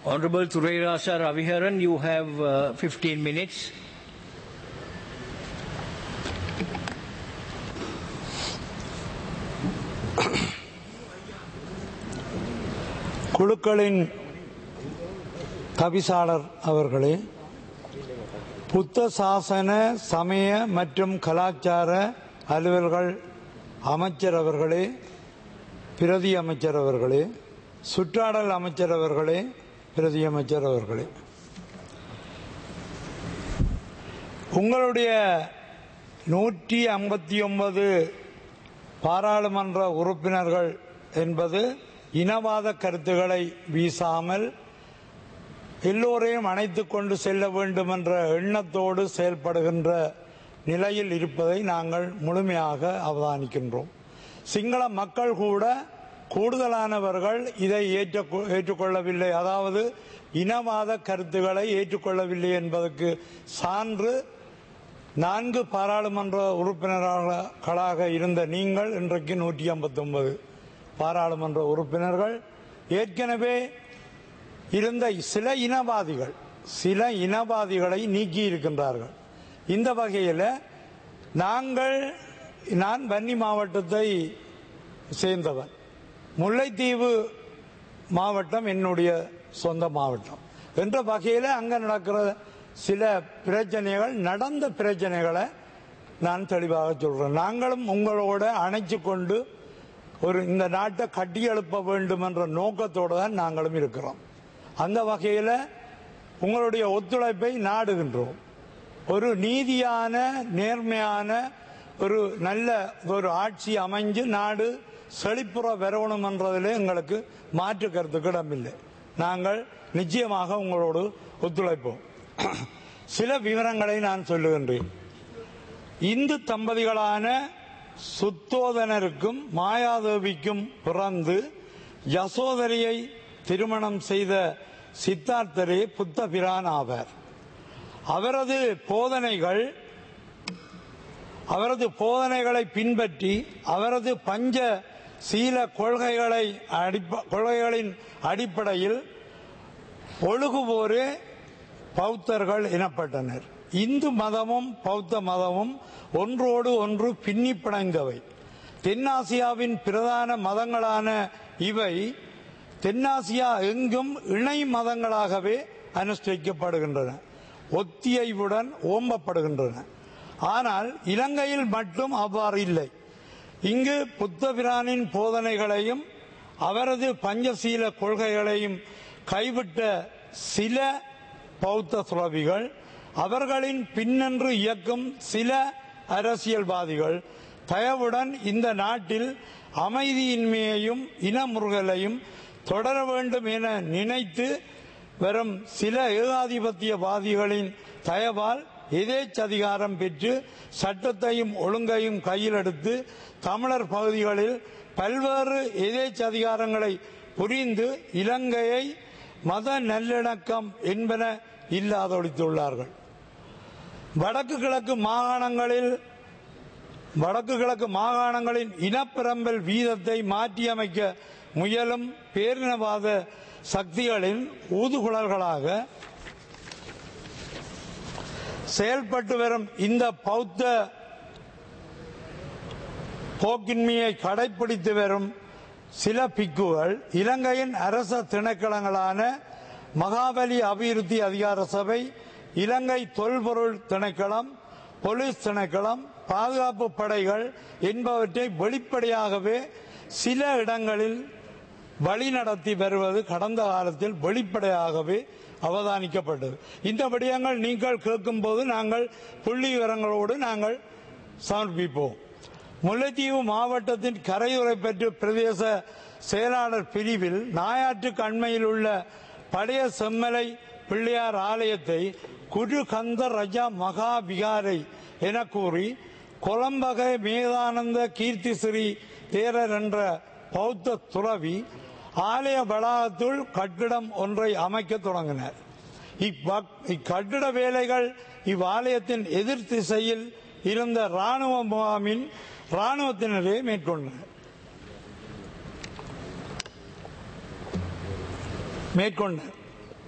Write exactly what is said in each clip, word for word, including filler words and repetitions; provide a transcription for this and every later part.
Honorable Thurairasa Raviharan, you have uh, fifteen minutes. குழுக்களின் தவிசாளர் அவர்களே, புத்த சாசன சமய மற்றும் கலாச்சார அலுவல்கள் அமைச்சர் அவர்களே, பிரதி அமைச்சர் அவர்களே, சுற்றாடல் அமைச்சர் அவர்களே, பிரதி அமைச்சர் அவர்களே, உங்களுடைய நூற்றி ஐம்பத்தி ஒன்பது பாராளுமன்ற உறுப்பினர்கள் என்பது இனவாத கருத்துக்களை வீசாமல் எல்லோரையும் அணைத்துக் கொண்டு செல்ல வேண்டும் என்ற எண்ணத்தோடு செயல்படுகின்ற நிலையில் இருப்பதை நாங்கள் முழுமையாக அவதானிக்கின்றோம். சிங்கள மக்கள் கூட கூடுதலானவர்கள் இதை ஏற்றுக்கொள்ளவில்லை, அதாவது இனவாத கருத்துக்களை ஏற்றுக்கொள்ளவில்லை என்பதற்கு சான்று நான்கு பாராளுமன்ற உறுப்பினர்களாக இருந்த நீங்கள் இன்றைக்கு நூற்றி ஐம்பத்தி ஒன்பது பாராளுமன்ற உறுப்பினர்கள் ஏற்கனவே இருந்த சில இனவாதிகள் சில இனவாதிகளை நீக்கி இருக்கின்றார்கள். இந்த வகையில் நாங்கள் நான் வன்னி மாவட்டத்தை சேர்ந்தவன், முல்லைத்தீவு மாவட்டம் என்னுடைய சொந்த மாவட்டம் என்ற வகையில் அங்கே நடக்கிற சில பிரச்சனைகள் நடந்த பிரச்சனைகளை நான் தெளிவாக சொல்றேன். நாங்களும் உங்களோட அணைச்சு கொண்டு ஒரு இந்த நாட்டை கட்டி எழுப்ப வேண்டும் என்ற நோக்கத்தோடு தான் நாங்களும் இருக்கிறோம். அந்த வகையில் உங்களுடைய ஒத்துழைப்பை நாடுகின்றோம். ஒரு நீதியான நேர்மையான ஒரு நல்ல ஒரு ஆட்சி அமைஞ்சு நாடு செழிப்புற வரணும் என்றதிலே எங்களுக்கு மாற்று கருத்துக்கு இடமில்லை. நாங்கள் நிச்சயமாக உங்களோடு ஒத்துழைப்போம். சில விவரங்களை நான் சொல்லுகின்றேன். இந்து தம்பதிகளான சுத்தோதனருக்கும் மாயாதேவிக்கும் பிறந்து யசோதரியை திருமணம் செய்த சித்தார்த்தரே புத்த பிரான் ஆவார். அவரது போதனைகள் அவரது போதனைகளை பின்பற்றி அவரது பஞ்ச சீல கொள்கைகளை கொள்கைகளின் அடிப்படையில் ஒழுகுவோரே பௌத்தர்கள் எனப்பட்டனர். இந்து மதமும் பௌத்த மதமும் ஒன்றோடு ஒன்று பின்னி பிணைந்தவை. தென்னாசியாவின் பிரதான மதங்களான இவை தென்னாசியா எங்கும் இணை மதங்களாகவே அனுஷ்டிக்கப்படுகின்றன, ஒத்தியைவுடன் ஓம்பப்படுகின்றன. ஆனால் இலங்கையில் மட்டும் அவ்வாறு இல்லை. இங்கு புத்தபிரானின் போதனைகளையும் அவரது பஞ்சசீல கொள்கைகளையும் கைவிட்ட சில பௌத்த துறவிகள், அவர்களின் பின்னன்று இயக்கும் சில அரசியல்வாதிகள் தயவுடன் இந்த நாட்டில் அமைதியின்மையையும் இனமுறுகலையும் தொடர வேண்டும் என நினைத்து வரும் சில ஏகாதிபத்தியவாதிகளின் தயவால் எதேச்சதிகாரம் பெற்று சட்டத்தையும் ஒழுங்கையும் கையில் எடுத்து தமிழர் பகுதிகளில் பல்வேறு எதேச்சதிகாரங்களை புரிந்து இலங்கையை மத நல்லிணக்கம் என்பன இல்லாதொழித்துள்ளார்கள். வடக்கு கிழக்கு மாகாணங்களில் வடக்கு கிழக்கு மாகாணங்களின் இனப்பெரம்பல் வீதத்தை மாற்றியமைக்க முயலும் பேரினவாத சக்திகளின் ஊதுகுழல்களாக செயல்பட்டு வரும் இந்த பௌத்த போக்கின்மையை கடைபிடித்து வரும் சில பிக்குகள் இலங்கையின் அரச திணைக்களங்களான மகாபலி அபிவிருத்தி அதிகார சபை, இலங்கை தொல்பொருள் திணைக்களம், போலீஸ் திணைக்களம், பாதுகாப்பு படைகள் என்பவற்றை வெளிப்படையாகவே சில இடங்களில் வழிநடத்தி வருவது கடந்த காலத்தில் வெளிப்படையாகவே அவதானிக்கப்பட்டது. இந்த விடயங்கள் நீங்கள் கேட்கும் போது நாங்கள் புள்ளி விவரங்களோடு நாங்கள் சமர்ப்பிப்போம். முல்லைத்தீவு மாவட்டத்தின் கரையுறை பெற்று பிரதேச செயலாளர் பிரிவில் நாயாற்று கண்மையில் உள்ள பழைய செம்மலை பிள்ளையார் ஆலயத்தை குரு கந்த ரஜா மகா விகாரை என கூறி கொலம்பகை மேதானந்த கீர்த்திஸ்ரீ தேரர் என்ற பௌத்த துறவி ஆலய வளாகத்துள் கட்டிடம் ஒன்றை அமைக்க தொடங்கினர். இக்கட்டிட வேலைகள் இவ்வாலயத்தின் எதிர் திசையில் இருந்த ராணுவ முகாமின் ராணுவத்தினரே மேற்கொண்டனர் மேற்கொண்டனர்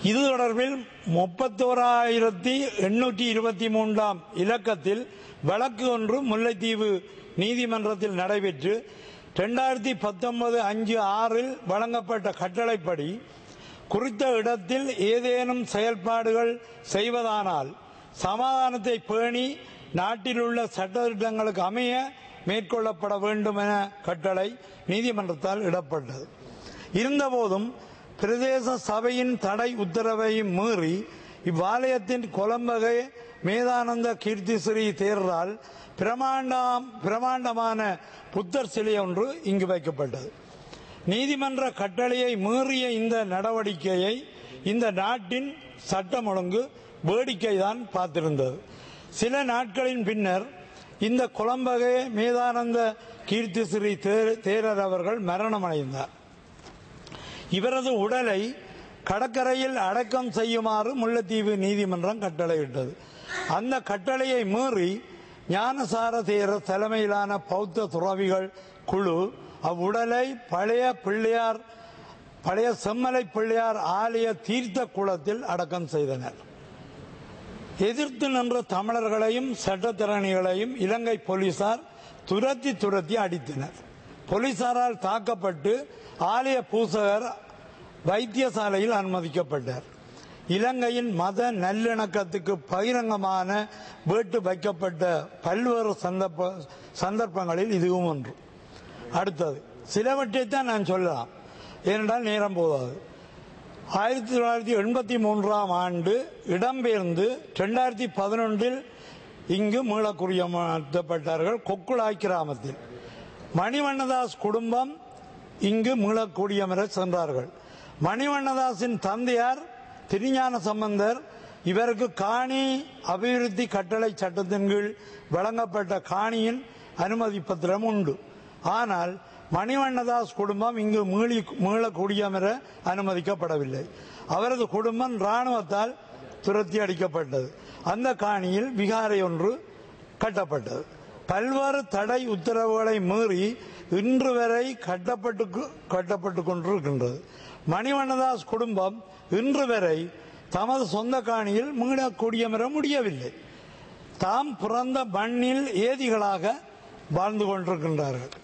இது தொடர்பில் முப்பத்தோராயிரத்தி எண்ணூற்றி இருபத்தி மூன்றாம் இலக்கத்தில் வழக்கு ஒன்று முல்லைத்தீவு நீதிமன்றத்தில் நடைபெற்று இரண்டாயிரத்தி பத்தொன்பது அஞ்சு ஆறில் வழங்கப்பட்ட கட்டளைப்படி குறித்த இடத்தில் ஏதேனும் செயல்பாடுகள் செய்வதானால் சமாதானத்தை பேணி நாட்டில் உள்ள சட்டத்திட்டங்களுக்கு அமைய மேற்கொள்ளப்பட வேண்டும் என கட்டளை நீதிமன்றத்தால் இடப்பட்டது. இருந்தபோதும் பிரதேச சபையின் தடை உத்தரவையும் மீறி இவ்வாலயத்தின் கொலம்பகை மேதானந்த கீர்த்திஸ்ரீ தேரரால் பிரமாண்டம் பிரமாண்டமான புத்தர் சிலை ஒன்று இங்கு வைக்கப்பட்டது. நீதிமன்ற கட்டளையை மீறிய இந்த நடவடிக்கையை இந்த நாட்டின் சட்டம் ஒழுங்கு வேடிக்கைதான் பார்த்திருந்தது. சில நாட்களின் பின்னர் இந்த கொலம்பகை மேதானந்த கீர்த்திஸ்ரீ தேரர் அவர்கள் மரணமடைந்தார். இவரது உடலை கடற்கரையில் அடக்கம் செய்யுமாறு முல்லைத்தீவு நீதிமன்றம் கட்டளையிட்டது. அந்த கட்டளையை மீறி ஞானசார தேரர் தலைமையிலான பௌத்த துறவிகள் குழு அவ்வுடலை பழைய பிள்ளையார் பழைய செம்மலை பிள்ளையார் ஆலய தீர்த்த குளத்தில் அடக்கம் செய்தனர். எதிர்த்து நின்ற தமிழர்களையும் சட்டத்திறனிகளையும் இலங்கை போலீசார் துரத்தி துரத்தி அடித்தனர். போலீசாரால் தாக்கப்பட்டு ஆலய பூசகர் வைத்தியசாலையில் அனுமதிக்கப்பட்டார். இலங்கையின் மத நல்லிணக்கத்துக்கு பகிரங்கமான வேட்டு வைக்கப்பட்ட பல்வேறு சந்தர்ப்பங்களில் இதுவும் ஒன்று. அடுத்தது சிலவற்றைத்தான் நான் சொல்லலாம், ஏனென்றால் நேரம் போதாது. ஆயிரத்தி தொள்ளாயிரத்தி எண்பத்தி மூன்றாம் ஆண்டு இடம்பெயர்ந்து இரண்டாயிரத்தி பதினொன்றில் இங்கு மீளக்குடியமர்த்தப்பட்டார்கள். கொக்குளாய் கிராமத்தில் மணிவண்ணதாஸ் குடும்பம் இங்கு மீளக்குடியமர சென்றார்கள். மணிவண்ணதாஸின் தந்தையார் திருஞான சம்பந்தர். இவருக்கு காணி அபிவிருத்தி கட்டளை சட்டத்தின் கீழ் வழங்கப்பட்ட காணியின் அனுமதி பத்திரம் உண்டு. ஆனால் மணிவண்ணதாஸ் குடும்பம் இங்கு மீள குடியமர அனுமதிக்கப்படவில்லை. அவரது குடும்பம் இராணுவத்தால் துரத்தி அடிக்கப்பட்டது. அந்த காணியில் விகாரை ஒன்று கட்டப்பட்டது. பல்வேறு தடை உத்தரவுகளை மீறி இன்று வரை கட்டப்பட்டு கட்டப்பட்டுக் கொண்டிருக்கின்றது. மணிவண்ணதாஸ் குடும்பம் இன்று வரை தமது சொந்த காணியில் மீள குடியமர முடியவில்லை. தாம் பிறந்த மண்ணில் ஏதிகளாக வாழ்ந்து கொண்டிருக்கின்றார்கள்.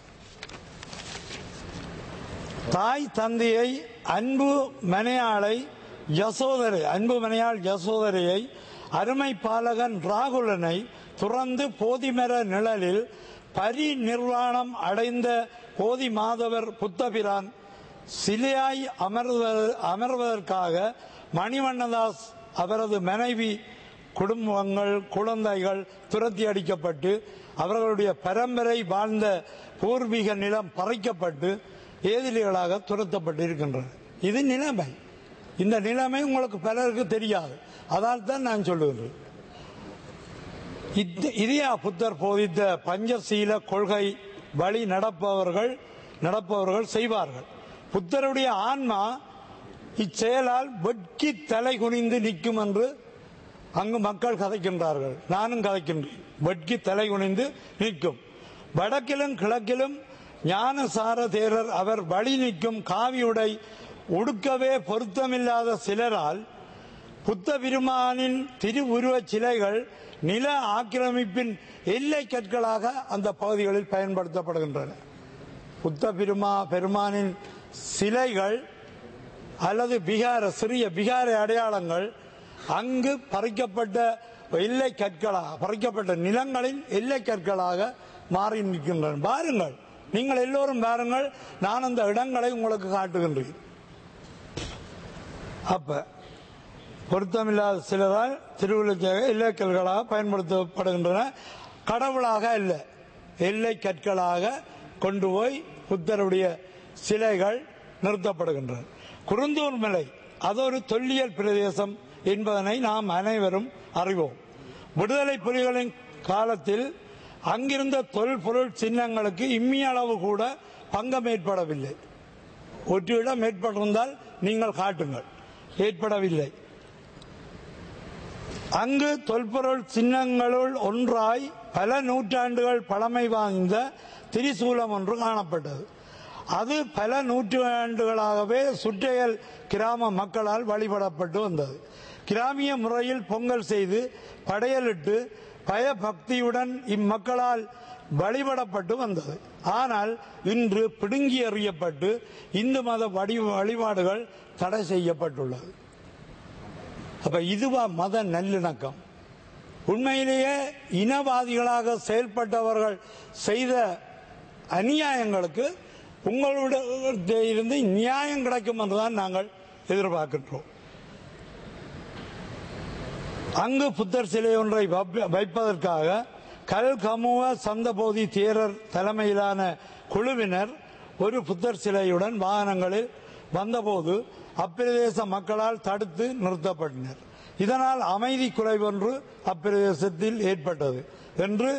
தாய் தந்தையை அன்பு மனையாளை யசோதரை அன்பு மனையாள் யசோதரையை அருமை பாலகன் ராகுலனை துறந்து போதிமர நிழலில் பரிநிர்வாணம் அடைந்த போதி மாதவர் புத்தபிரான் சிலையாய் அமர்வதற்காக மணிவண்ணதாஸ் அவரது மனைவி குடும்பங்கள் குழந்தைகள் துரத்தி அடிக்கப்பட்டு அவர்களுடைய பரம்பரை வாழ்ந்த பூர்வீக நிலம் பறிக்கப்பட்டு ஏதிலிகளாக துரத்தப்பட்டு இருக்கின்றனர். இது நிலைமை. இந்த நிலைமை உங்களுக்கு பலருக்கு தெரியாது. அதால் தான் நான் சொல்லுகிறேன். இதையா புத்தர் போதித்த பஞ்சசீல கொள்கை வழி நடப்பவர்கள் நடப்பவர்கள் செய்வார்கள். புத்தருடைய ஆன்மா இச்செயலால் வெட்கி தலை குனிந்து நிற்கும் என்று அங்கு மக்கள் கதைக்கின்றார்கள். நானும் கதைக்கின்றேன். வெட்கி தலை குனிந்து நிற்கும். வடக்கிலும் கிழக்கிலும் ஞானசார தேரர் அவர் வழி நிற்கும் காவியுடை உடுக்கவே பொருத்தமில்லாத சிலரால் புத்த பெருமானின் திருவுருவச் சிலைகள் நில ஆக்கிரமிப்பின் எல்லை கற்களாக அந்த பகுதிகளில் பயன்படுத்தப்படுகின்றன. புத்த பெருமா பெருமானின் சிலைகள் அல்லது பிகார சிறிய பிகார அடையாளங்கள் அங்கு பறிக்கப்பட்ட எல்லை கற்களாக பறிக்கப்பட்ட நிலங்களின் எல்லை கற்களாக மாறி நிற்கின்றன. பாருங்கள், நீங்கள் எல்லோரும் பாருங்கள். நான் அந்த இடங்களை உங்களுக்கு காட்டுகின்றேன். அப்ப பொருத்தமில்லாத சிலரால் திருவுருவ எல்லை கற்களாக பயன்படுத்தப்படுகின்றன. கடவுளாக அல்ல, எல்லை கற்களாக கொண்டு போய் புத்தருடைய சிலைகள் நிறுத்தப்படுகின்றன. குருந்தூர் மலை அது ஒரு தொல்லியல் பிரதேசம் என்பதனை நாம் அனைவரும் அறிவோம். விடுதலை புலிகளின் காலத்தில் அங்கிருந்த தொல்பொருள் சின்னங்களுக்கு இம்மியளவு கூட பங்கம் ஏற்படவில்லை. ஒரு இடம் ஏற்பட்டிருந்தால் நீங்கள் காட்டுங்கள். ஏற்படவில்லை. அங்கு தொல்பொருள் சின்னங்களுள் ஒன்றாய் பல நூற்றாண்டுகள் பழமை வாய்ந்த திரிசூலம் ஒன்று காணப்பட்டது. அது பல நூற்றாண்டுகளாகவே சுற்றையல் கிராம மக்களால் வழிபடப்பட்டு வந்தது. கிராமிய முறையில் பொங்கல் செய்து படையலிட்டு பயபக்தியுடன் இம்மக்களால் வழிபடப்பட்டு வந்தது. ஆனால் இன்று பிடுங்கி எறியப்பட்டு இந்து மத வழிபாடுகள் தடை செய்யப்பட்டுள்ளது. அப்ப இதுவா மத நல்லிணக்கம்? உண்மையிலேயே இனவாதிகளாக செயல்பட்டவர்கள் செய்த அநியாயங்களுக்கு உங்களுடைய இருந்து நியாயம் கிடைக்கும் என்றுதான் நாங்கள் எதிர்பார்க்கின்றோம். அங்கு புத்தர் சிலை ஒன்றை வைப்பதற்காக கல் கமுவ சந்தபோதி தேரர் தலைமையிலான குழுவினர் ஒரு புத்தர் சிலையுடன் வாகனங்களில் வந்தபோது அப்பிரதேச மக்களால் தடுத்து நிறுத்தப்பட்டனர். இதனால் அமைதி குறைவொன்று அப்பிரதேசத்தில் ஏற்பட்டது என்று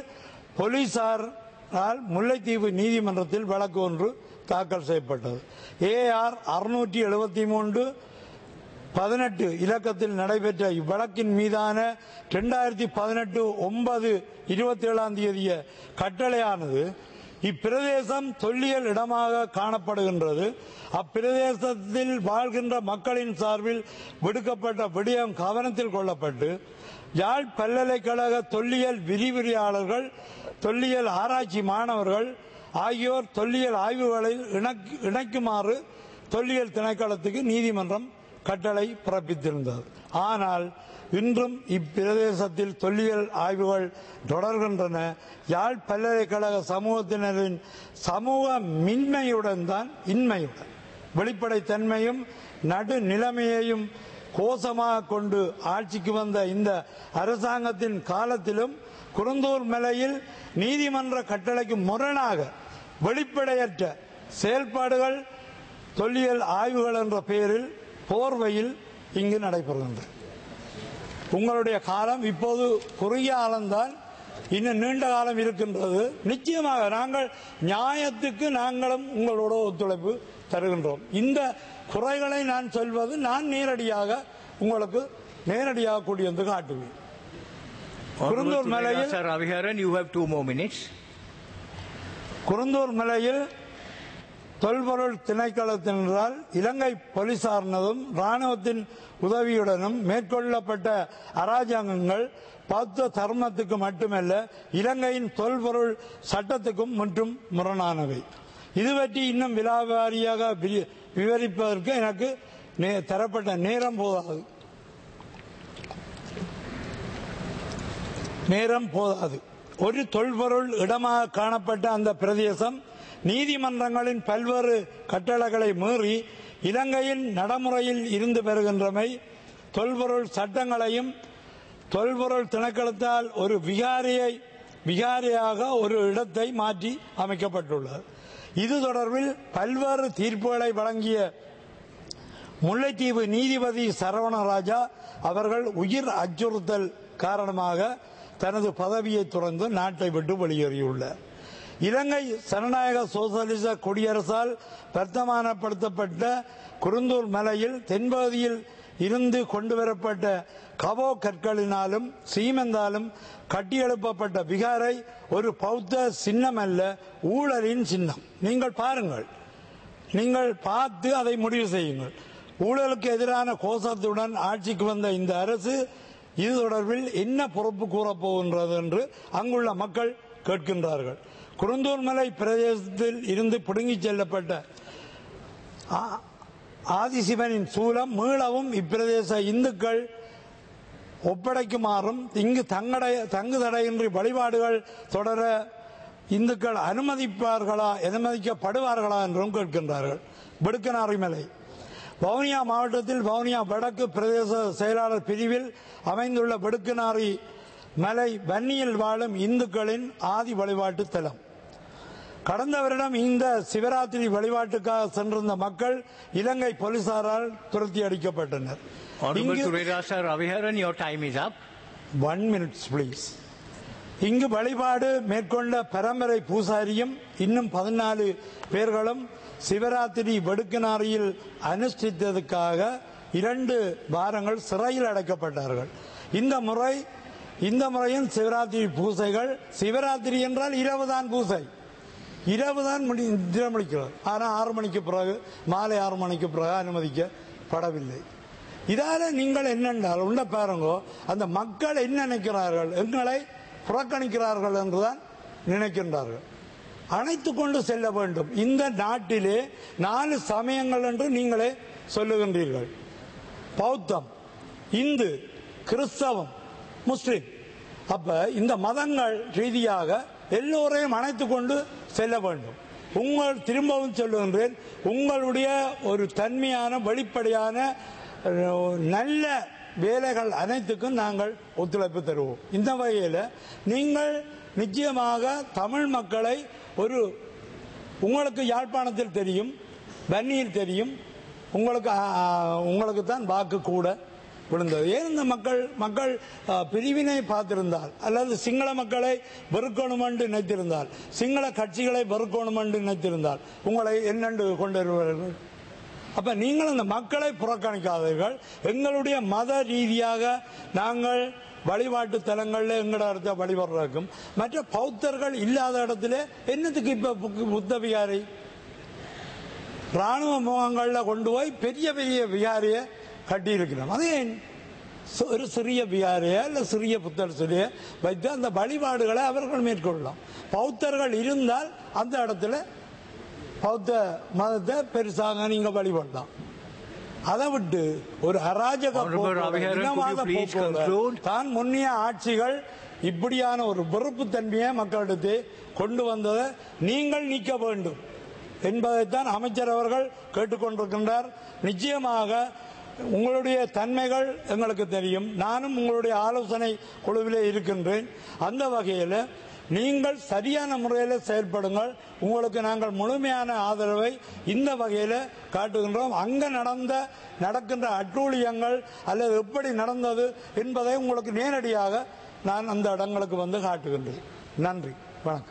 போலீசாரால் முல்லைத்தீவு நீதிமன்றத்தில் வழக்கு ஒன்று தாக்கல் செய்யப்பட்டது. ஏ ஆர் அறுநூற்றி எழுபத்தி மூன்று பதினெட்டு இலக்கத்தில் நடைபெற்ற இவ்வழக்கின் மீதான இரண்டாயிரத்தி பதினெட்டு ஒன்பது இருபத்தி ஏழாம் தேதிய கட்டளையானது இப்பிரதேசம் தொல்லியல் இடமாக காணப்படுகின்றது. அப்பிரதேசத்தில் வாழ்கின்ற மக்களின் சார்பில் விடுக்கப்பட்ட விடயம் கவனத்தில் கொள்ளப்பட்டு யாழ் பல்கலைக்கழக தொல்லியல் விரிவுரையாளர்கள், தொல்லியல் ஆராய்ச்சி மாணவர்கள் ஆகியோர் தொல்லியல் ஆய்வுகளில் இணைக்குமாறு தொல்லியல் திணைக்களத்துக்கு நீதிமன்றம் கட்டளை பிறப்பித்திருந்தது. ஆனால் இன்றும் இப்பிரதேசத்தில் தொல்லியல் ஆய்வுகள் தொடர்கின்றன. யாழ் பல்கலைக்கழக சமூகத்தினரின் சமூக மின்மையுடன் தான் இன்மையுடன் வெளிப்படைத்தன்மையும் நடு நிலைமையையும் கோஷமாக கொண்டு ஆட்சிக்கு வந்த இந்த அரசாங்கத்தின் காலத்திலும் குருந்தூர் மலையில் நீதிமன்ற கட்டளைக்கு முரணாக வெளிப்படையற்ற செயல்பாடுகள் தொல்லியல் ஆய்வுகள் என்ற பெயரில் போர்வையில் இங்கு நடைபெறுகின்றன. உங்களுடைய காலம் இப்போது குறுகிய காலம்தான், இன்னும் நீண்ட காலம் இருக்கின்றது. நிச்சயமாக நாங்கள் நியாயத்துக்கு நாங்களும் உங்களோட ஒத்துழைப்பு தருகின்றோம். இந்த குறைகளை நான் சொல்வது நான் நேரடியாக உங்களுக்கு நேரடியாக கூடி வந்து காட்டுவேன். குருந்தூர் மலையில் குருந்தூர் மலையில் தொல்பொருள் திணைக்களத்தினரால் இலங்கை போலீசாரினதும் ராணுவத்தின் உதவியுடனும் மேற்கொள்ளப்பட்ட அராஜகங்கள் பௌத்த தர்மத்துக்கு மட்டுமல்ல இலங்கையின் தொல்பொருள் சட்டத்துக்கும் முற்றும் முரணானவை. இது பற்றி இன்னும் விலாவாரியாக விவரிப்பதற்கு எனக்கு தரப்பட்ட நேரம் போதாது நேரம் போதாது ஒரு தொல்பொருள் இடமாக காணப்பட்ட அந்த பிரதேசம் நீதிமன்றங்களின் பல்வேறு கட்டளைகளை மீறி இலங்கையின் நடைமுறையில் இருந்து பெறுகின்றமை தொல்பொருள் சட்டங்களையும் தொல்பொருள் திணைக்களத்தால் ஒரு விகாரியை விகாரியாக ஒரு இடத்தை மாற்றி அமைக்கப்பட்டுள்ளது. இது தொடர்பில் பல்வேறு தீர்ப்புகளை வழங்கிய முல்லைத்தீவு நீதிபதி சரவணராஜா அவர்கள் உயிர் அச்சுறுத்தல் காரணமாக தனது பதவியை துறந்து நாட்டை விட்டு வெளியேறியுள்ளார். இலங்கை ஜனநாயக சோசலிச குடியரசால் வர்த்தமானப்படுத்தப்பட்ட குருந்தூர் மலையில் தென்பகுதியில் இருந்து கொண்டுவரப்பட்ட கவோ கற்களினாலும் சீமெந்தாலும் கட்டியெழுப்பப்பட்ட விகாரை ஒரு பௌத்த சின்னம் அல்ல, ஊழலின் சின்னம். நீங்கள் பாருங்கள், நீங்கள் பார்த்து அதை முடிவு செய்யுங்கள். ஊழலுக்கு எதிரான கோஷத்துடன் ஆட்சிக்கு வந்த இந்த அரசு இது தொடர்பில் என்ன பொறுப்பு கூறப்போகின்றது என்று அங்குள்ள மக்கள் கேட்கின்றார்கள். குருந்தூர் மலை பிரதேசத்தில் இருந்து பிடுங்கிச் செல்லப்பட்ட ஆதிசிவனின் சூலம் மீளவும் இப்பிரதேச இந்துக்கள் ஒப்படைக்குமாறும் இங்கு தங்கடை தங்கு தடையின்றி வழிபாடுகள் தொடர இந்துக்கள் அனுமதிப்பார்களா அனுமதிக்கப்படுவார்களா என்றும் கேட்கின்றார்கள். வெடுக்கனாரி மலை வவுனியா மாவட்டத்தில் வவுனியா வடக்கு பிரதேச செயலாளர் பிரிவில் அமைந்துள்ள வெடுக்கனாரி மலை வன்னியில் வாழும் இந்துக்களின் ஆதி வழிபாட்டு தலம். கடந்த வருடம் இந்த சிவராத்திரி வழிபாட்டுக்காக சென்றிருந்த மக்கள் இலங்கை போலீசாரால் துரத்தி அடிக்கப்பட்டனர். One minutes please. இங்கு வழிபாடு மேற்கொண்ட பரம்பரை பூசாரியும் இன்னும் பதினாலு பேர்களும் சிவராத்திரி வெடுக்கனாரியில் அனுஷ்டித்ததுக்காக இரண்டு வாரங்கள் சிறையில் அடைக்கப்பட்டார்கள். இந்த முறை இந்த முறையும் சிவராத்திரி பூசைகள், சிவராத்திரி என்றால் இரவுதான் பூசை, இரவு தான் தினமளிக்கிறது. ஆனால் ஆறு மணிக்கு பிறகு மாலை ஆறு மணிக்கு பிறகு அனுமதிக்கப்படவில்லை. இதால நீங்கள் என்னென்றால் உள்ள பாருங்கோ, அந்த மக்கள் என்ன நினைக்கிறார்கள், எங்களை புறக்கணிக்கிறார்கள் என்றுதான் நினைக்கின்றார்கள். அணைத்து கொண்டு செல்ல வேண்டும். இந்த நாட்டிலே நாலு சமயங்கள் என்று நீங்களே சொல்லுகின்றீர்கள். பௌத்தம், இந்து, கிறிஸ்தவம், முஸ்லிம். அப்ப இந்த மதங்கள் ரீதியாக எல்லோரையும் அணைத்து கொண்டு செல்ல வேண்டும். உங்கள் திரும்பவும் சொல்லுகின்றேன், உங்களுடைய ஒரு தன்மையான வெளிப்படையான நல்ல வேலைகள் அனைத்துக்கும் நாங்கள் ஒத்துழைப்பு தருவோம். இந்த வகையில் நீங்கள் நிச்சயமாக தமிழ் மக்களை ஒரு உங்களுக்கு யாழ்ப்பாணத்தில் தெரியும், வன்னியில் தெரியும், உங்களுக்கு உங்களுக்கு தான் வாக்கு கூட விழுந்தது. ஏன் இந்த மக்கள் மக்கள் பிரிவினை பார்த்திருந்தால் அல்லது சிங்கள மக்களை வெறுக்கணும் என்று நினைத்திருந்தால், சிங்கள கட்சிகளை வெறுக்கணும் என்று நினைத்திருந்தால் உங்களை என்னென்று கொண்டு வருவார்கள்? அப்ப நீங்கள் அந்த மக்களை புறக்கணிக்காதீர்கள். எங்களுடைய மத ரீதியாக நாங்கள் வழிபாட்டு தலங்களில் எங்கட இடத்த வழிபடுறதுக்கும் மற்ற பௌத்தர்கள் இல்லாத இடத்துல என்னத்துக்கு இப்ப புத்த விகாரை ராணுவ முகாம்களில் கொண்டு போய் பெரிய பெரிய விகாரிய கட்டி இருக்கிறோம். அதே ஒரு சிறிய விகாரைய இல்ல சிறிய புத்தர் சிலைய வைத்து அந்த வழிபாடுகளை அவர்கள் மேற்கொள்ளலாம். பௌத்தர்கள் இருந்தால் அந்த இடத்துல பௌத்த மதத்தை பெருசாக நீங்க வழிபடலாம். அதை விட்டு ஒரு அராஜக தான் முன்னிய ஆட்சிகள் இப்படியான ஒரு வெறுப்பு தன்மையை மக்களிடத்தை கொண்டு வந்ததை நீங்கள் நீக்க வேண்டும் என்பதைத்தான் அமைச்சர் அவர்கள் கேட்டுக்கொண்டிருக்கின்றார். நிச்சயமாக உங்களுடைய தன்மைகள் எங்களுக்கு தெரியும். நானும் உங்களுடைய ஆலோசனை குழுவிலே இருக்கின்றேன். அந்த வகையில் நீங்கள் சரியான முறையில் செயல்படுங்கள். உங்களுக்கு நாங்கள் முழுமையான ஆதரவை இந்த வகையில் காட்டுகின்றோம். அங்க நடந்த நடக்கின்ற அட்டூழியங்கள் அல்லது எப்படி நடந்தது என்பதை உங்களுக்கு நேரடியாக நான் அந்த இடங்களுக்கு வந்து காட்டுகின்றேன். நன்றி, வணக்கம்.